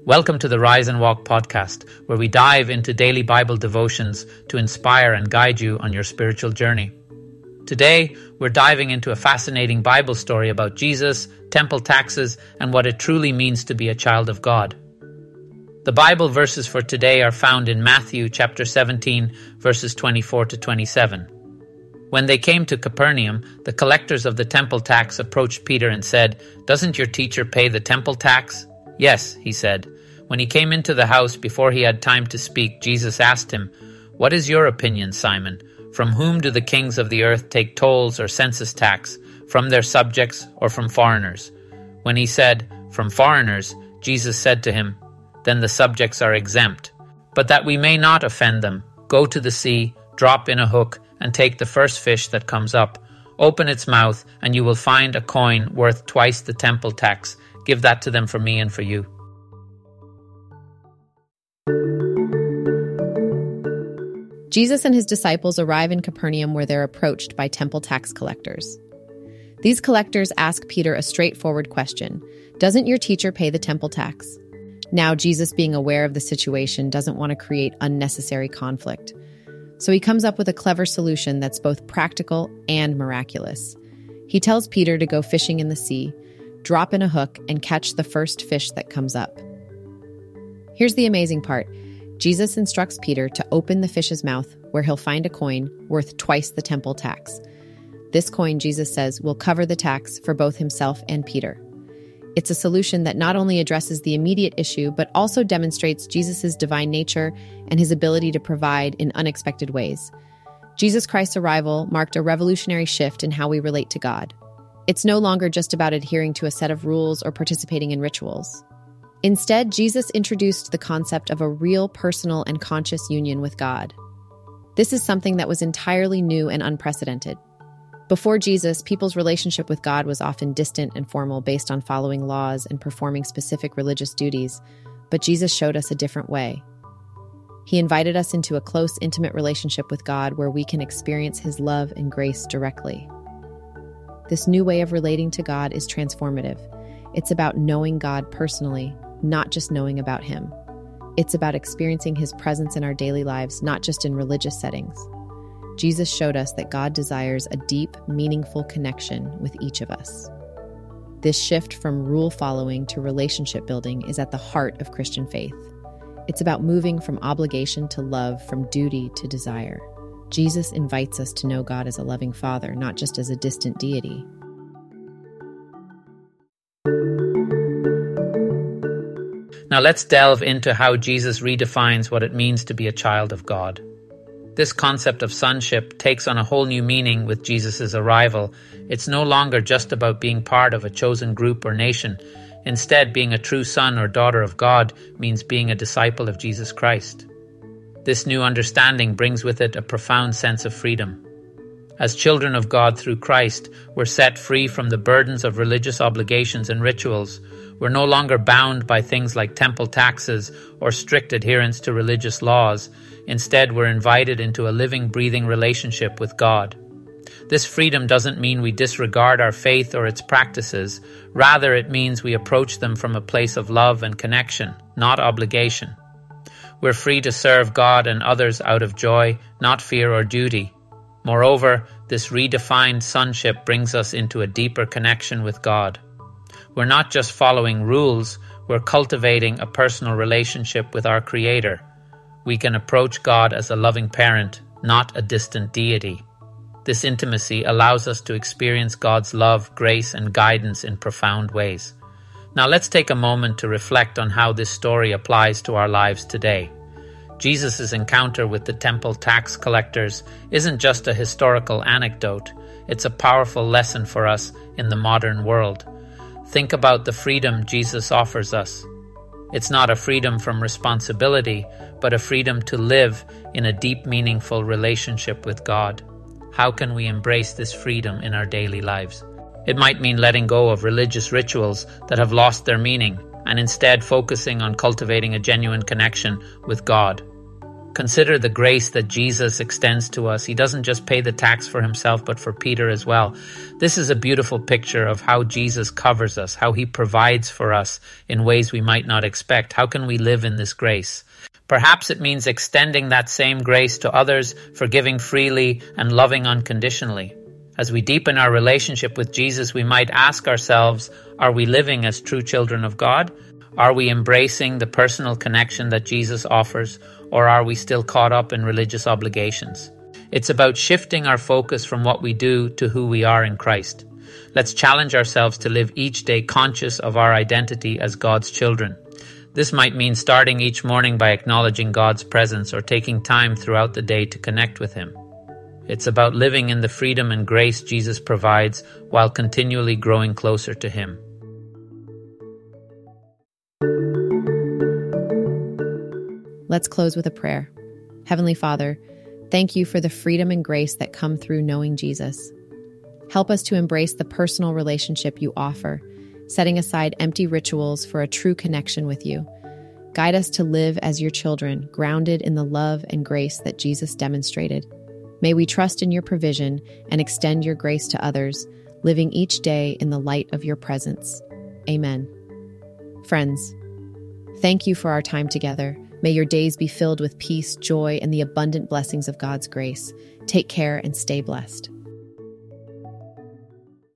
Welcome to the Rise and Walk podcast, where we dive into daily Bible devotions to inspire and guide you on your spiritual journey. Today, we're diving into a fascinating Bible story about Jesus, temple taxes, and what it truly means to be a child of God. The Bible verses for today are found in Matthew chapter 17, verses 24 to 27. When they came to Capernaum, the collectors of the temple tax approached Peter and said, "Doesn't your teacher pay the temple tax?" "Yes," he said. When he came into the house, before he had time to speak, Jesus asked him, "What is your opinion, Simon? From whom do the kings of the earth take tolls or census tax? From their subjects or from foreigners?" When he said, "From foreigners," Jesus said to him, "Then the subjects are exempt. But that we may not offend them, go to the sea, drop in a hook, and take the first fish that comes up. Open its mouth, and you will find a coin worth twice the temple tax. Give that to them for me and for you." Jesus and his disciples arrive in Capernaum, where they're approached by temple tax collectors. These collectors ask Peter a straightforward question: "Doesn't your teacher pay the temple tax?" Now, Jesus, being aware of the situation, doesn't want to create unnecessary conflict. So he comes up with a clever solution that's both practical and miraculous. He tells Peter to go fishing in the sea, drop in a hook, and catch the first fish that comes up. Here's the amazing part. Jesus instructs Peter to open the fish's mouth, where he'll find a coin worth twice the temple tax. This coin, Jesus says, will cover the tax for both himself and Peter. It's a solution that not only addresses the immediate issue, but also demonstrates Jesus' divine nature and his ability to provide in unexpected ways. Jesus Christ's arrival marked a revolutionary shift in how we relate to God. It's no longer just about adhering to a set of rules or participating in rituals. Instead, Jesus introduced the concept of a real, personal, and conscious union with God. This is something that was entirely new and unprecedented. Before Jesus, people's relationship with God was often distant and formal, based on following laws and performing specific religious duties, but Jesus showed us a different way. He invited us into a close, intimate relationship with God where we can experience his love and grace directly. This new way of relating to God is transformative. It's about knowing God personally, not just knowing about him. It's about experiencing his presence in our daily lives, not just in religious settings. Jesus showed us that God desires a deep, meaningful connection with each of us. This shift from rule following to relationship building is at the heart of Christian faith. It's about moving from obligation to love, from duty to desire. Jesus invites us to know God as a loving Father, not just as a distant deity. Now let's delve into how Jesus redefines what it means to be a child of God. This concept of sonship takes on a whole new meaning with Jesus' arrival. It's no longer just about being part of a chosen group or nation. Instead, being a true son or daughter of God means being a disciple of Jesus Christ. This new understanding brings with it a profound sense of freedom. As children of God through Christ, we're set free from the burdens of religious obligations and rituals. We're no longer bound by things like temple taxes or strict adherence to religious laws. Instead, we're invited into a living, breathing relationship with God. This freedom doesn't mean we disregard our faith or its practices. Rather, it means we approach them from a place of love and connection, not obligation. We're free to serve God and others out of joy, not fear or duty. Moreover, this redefined sonship brings us into a deeper connection with God. We're not just following rules, we're cultivating a personal relationship with our Creator. We can approach God as a loving parent, not a distant deity. This intimacy allows us to experience God's love, grace, and guidance in profound ways. Now let's take a moment to reflect on how this story applies to our lives today. Jesus' encounter with the temple tax collectors isn't just a historical anecdote, it's a powerful lesson for us in the modern world. Think about the freedom Jesus offers us. It's not a freedom from responsibility, but a freedom to live in a deep, meaningful relationship with God. How can we embrace this freedom in our daily lives? It might mean letting go of religious rituals that have lost their meaning and instead focusing on cultivating a genuine connection with God. Consider the grace that Jesus extends to us. He doesn't just pay the tax for himself, but for Peter as well. This is a beautiful picture of how Jesus covers us, how he provides for us in ways we might not expect. How can we live in this grace? Perhaps it means extending that same grace to others, forgiving freely and loving unconditionally. As we deepen our relationship with Jesus, we might ask ourselves, are we living as true children of God? Are we embracing the personal connection that Jesus offers, or are we still caught up in religious obligations? It's about shifting our focus from what we do to who we are in Christ. Let's challenge ourselves to live each day conscious of our identity as God's children. This might mean starting each morning by acknowledging God's presence or taking time throughout the day to connect with Him. It's about living in the freedom and grace Jesus provides while continually growing closer to Him. Let's close with a prayer. Heavenly Father, thank you for the freedom and grace that come through knowing Jesus. Help us to embrace the personal relationship you offer, setting aside empty rituals for a true connection with you. Guide us to live as your children, grounded in the love and grace that Jesus demonstrated. May we trust in your provision and extend your grace to others, living each day in the light of your presence. Amen. Friends, thank you for our time together. May your days be filled with peace, joy, and the abundant blessings of God's grace. Take care and stay blessed.